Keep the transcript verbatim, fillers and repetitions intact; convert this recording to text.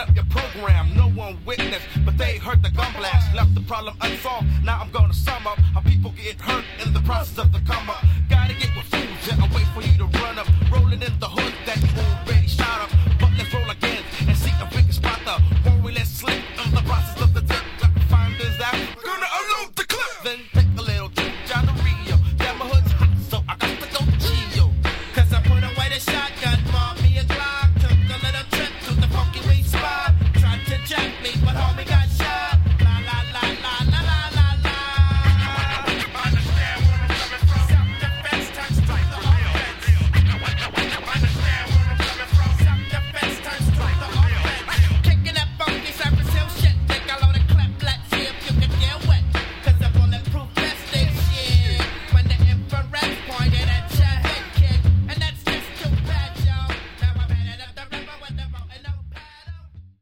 up your program. No one witnessed, but they heard the gun blast. Left the problem unsolved. Now I'm gonna sum up how people get hurt in the process of the come up. Gotta get with fools, yeah, I wait for you to run up. Rolling in the